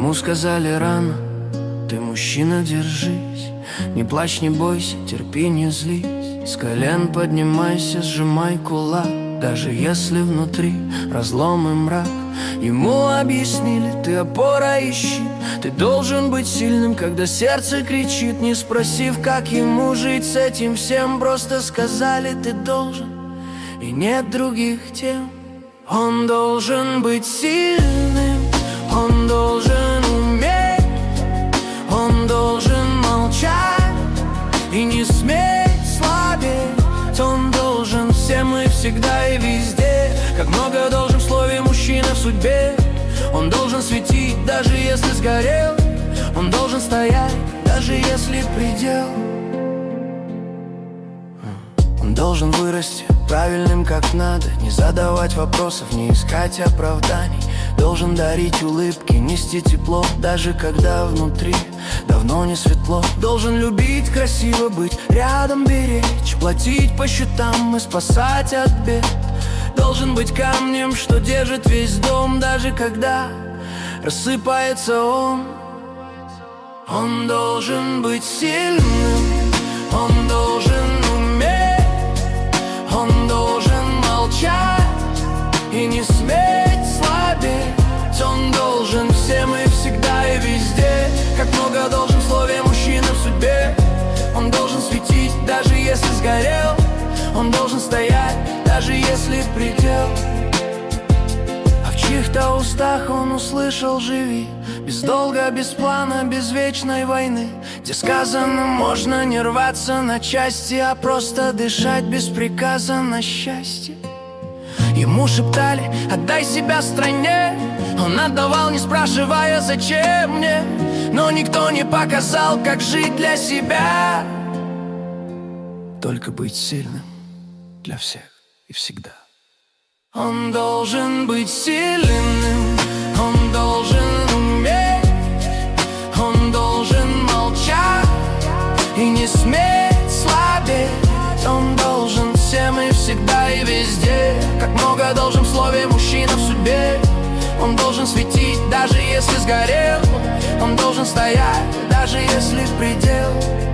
Ему сказали рано: ты, мужчина, держись, не плачь, не бойся, терпи, не злись. С колен поднимайся, сжимай кулак, даже если внутри разлом и мрак. Ему объяснили: ты опора и щит, ты должен быть сильным, когда сердце кричит. Не спросив, как ему жить с этим всем, просто сказали: ты должен, и нет других тем. Он должен быть сильным, он должен уметь, он должен молчать и не сметь слабеть. Он должен всем и всегда и везде, как много должен в слове мужчина в судьбе. Он должен светить, даже если сгорел, он должен стоять, даже если предел. Он должен вырасти правильным как надо, не задавать вопросов, не искать оправданий. Должен дарить улыбки, нести тепло, даже когда внутри давно не светло. Должен любить, красиво быть, рядом беречь, платить по счетам и спасать от бед. Должен быть камнем, что держит весь дом, даже когда рассыпается он. Он должен быть сильным, он должен уметь, он должен молчать и не сметь слабеть. Он должен всем и всегда и везде, как много должен в слове мужчина в судьбе. Он должен светить, даже если сгорел, он должен стоять, даже если предел. А в чьих-то устах он услышал: живи без долга, без плана, без вечной войны, где сказано: можно не рваться на части, а просто дышать без приказа на счастье. Ему шептали: отдай себя стране. Он отдавал, не спрашивая, зачем мне. Но никто не показал, как жить для себя. Только быть сильным для всех и всегда. Он должен быть сильным, он должен уметь, он должен молчать и не сметь слабеть. Он должен всем и всегда и везде, как много должен в слове мужчина в судьбе. Он должен светить, даже если сгорел, он должен стоять, даже если предел.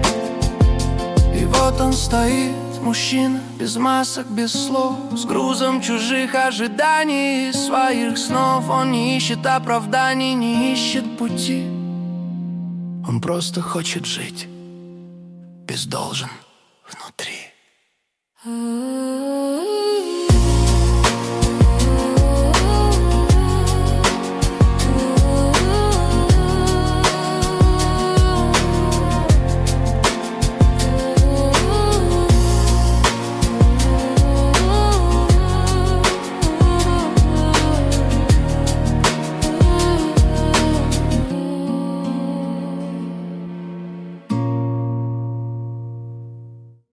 И вот он стоит, мужчина, без масок, без слов, с грузом чужих ожиданий и своих снов. Он не ищет оправданий, не ищет пути, он просто хочет жить без должен внутри.